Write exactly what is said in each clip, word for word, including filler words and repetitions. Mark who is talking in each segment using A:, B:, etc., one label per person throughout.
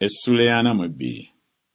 A: Essula ya ana mu bbiri.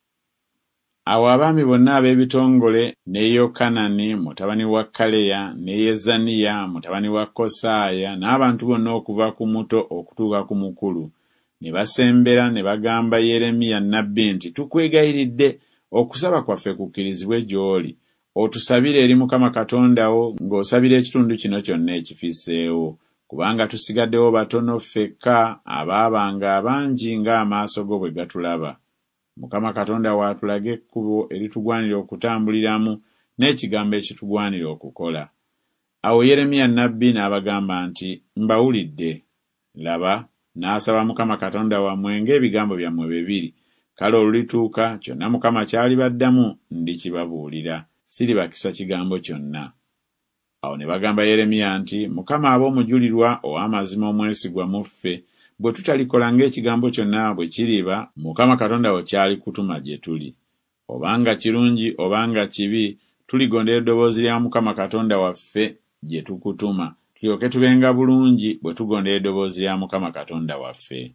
A: Awo abaami bonna ab'ebitongole ne Yokanani mutabani wa Kaleya ne Yezaniya mutabani wa Kosaaya n'abantu bonna okuva ku muto okutuuka ku mukulu ne basembera ne bagamba Yeremiya nnabbi nti, tukwegayiridde okusaba kwaffe kukkirizibwe gy'oli, otusabire eri Mukama Katonda wo ng'osabira ekitundu kino kyonna ekifisseewo, kubanga tusigaddewo batono ffekka abaabanga abangi ng'amaaso go bwe gatulaba. Mukama Katonda waatulaga ekkubo eritugwanira okutambuliramu n'ekigambo ekitugwanira okukola. Awo Yeremiya nnabbi n'abagamba nti, mbawulidde. Laba, n'asaba Mukama Katonda wammwe ng'ebigambo byammwe bwe biri. Kale olulituuka kyonna Mukama ky'alibaddamu ndikibabuulira, siribakisa kigambo kyonna. Awo ne bagamba Yeremiya nti, Mukama aba omujulirwa ow'amazima omwesigwa mu ffe, bwe tutalikola ng'ekigambo kyonna bwe kiriba, Mukama Katonda wo kyali kutuma gye tuli. Obanga kirungi obanga kibi, tuligondera eddoboozi lya Mukama Katonda waffe gye tukutuma, tulyoke tubenga bulungi bwe tugondera eddoboozi lya Mukama Katonda waffe.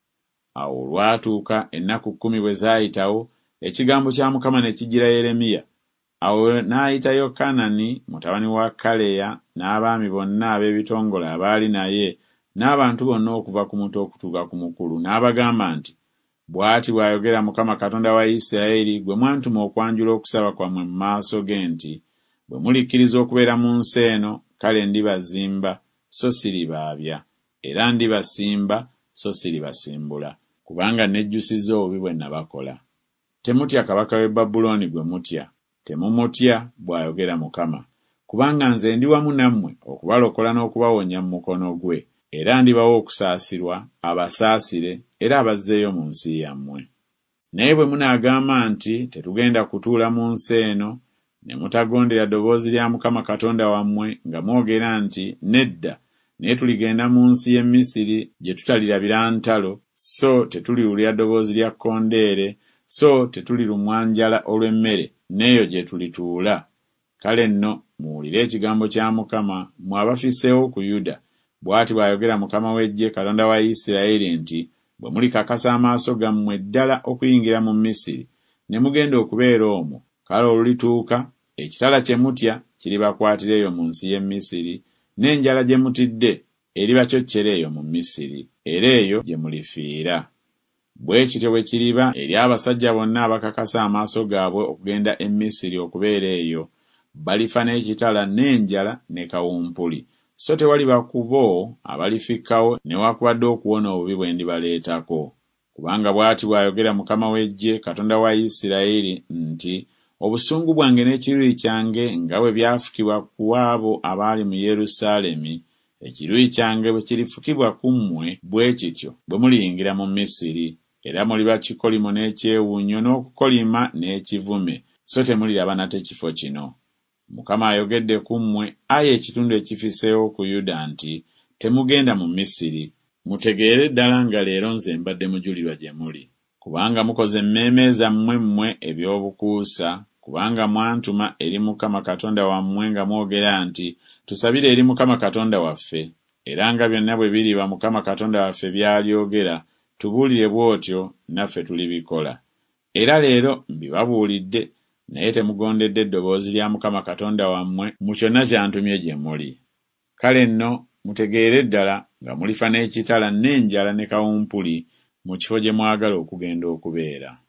A: Awo olwatuuka ennaku kkumi bwe zaayitawo, ekigambo kya Mukama ne kijjira Yeremiya. Awo n'ayita Yokanani mutabani wa Kaleya n'abaami bonna ab'ebitongole abaali naye n'abantu bonna okuva ku muto okutuuka ku mukulu, n'abagamba nti, bw'ati bw'ayogera Mukama Katonda wa Isirayiri, gwe mwantuma okwanjula okusaba kwammwe mu maaso ge nti, bwe mulikkiriza okubeera mu nsi eno, kale ndibazimba so siribaabya, era ndibasimba so siribasimbula, kubanga nejjusizza obubi bwe nabakola. Temutya kabaka w'e Babulooni gwe mutya, temumutya, bw'ayogera Mukama, kubanga nze ndi wamu nammwe okubalokola n'okubawonya mu mukono gwe, era ndibawa okusaasirwa, abasaasire, era abazzeeyo mu nsi yammwe. Naye bwe munaagamba nti tetugenda kutuula mu nsi eno, ne mutagondera ddoboozi lya Mukama Katonda wammwe nga mwogera nti, nedda, naye tuligenda mu nsi y'e Misiri gye tutalirabira ntalo, so tetuliwulira ddoboozi lya kkondeere, so tetulirumwa njala olw'emmere, n'eyo gye tulituula. Kale nno muwulire ekigambo kya Mukama, mmwe abafisseewo ku Yuda. Bw'ati bw'ayogera Mukama w'eggye, Katonda wa Isirayiri nti, bwe mulikakasa amaaso gammwe ddala okuyingira mu Misiri, ne mugenda okubeera omwo, kale olulituuka, ekitala kye mutya kiribakwatira eyo mu nsi y'e Misiri, n'enjala gye mutidde eribacyoccera eyo mu Misiri, era eyo gye mulifiira. Bwe kityo bwe kiriba eri abasajja bonna abakakasa amaaso gaabwe okugenda e Misiri okubeera eyo, balifa n'ekitala n'enjala ne kawumpuli. So tewaliba ku bo abalifikkawo newaakubadde okuwona obubi bwe ndibaleetako. Kubanga bw'ati bw'ayogera Mukama w'eggye, Katonda wa Isirayiri nti, obusungu bwange n'ekiruyi kyange nga bwe byafukibwa ku abo abaali mu Yerusaalemi, ekiruyi kyange bwe kirifukibwa ku mmwe, bwe kityo bwe muliyingira mu Misiri, era muliba kikolimo n'ekyewuunyo n'okukolima n'ekivume, so temuliraba nate kifo kino. Mukama ayogedde ku mmwe, ayi ekitundu ekifisseewo ku Yuda nti, temugenda mu Misiri. Mutegeere ddala nga leero nze mbadde mujulirwa gye muli. Kubanga mukoze emmeeme zammwe mmwe eby'obukuusa, kubanga mwantuma eri Mukama Katonda wammwe nga mwogera nti, tusabire eri Mukama Katonda waffe, era nga byonna bwe biriba Mukama Katonda waffe by'alyogera, tubuulire bw'otyo naffe tulibikola. Era leero mbibabuulidde, naye temugondedde eddoboozi lya Mukama Katonda wammwe mu kyonna ky'antumye gye muli. Kale nno mutegeere ddala nga mulifa n'ekitala n'enjala ne kawumpuli mu kifo gye mwagala okugenda okubeera.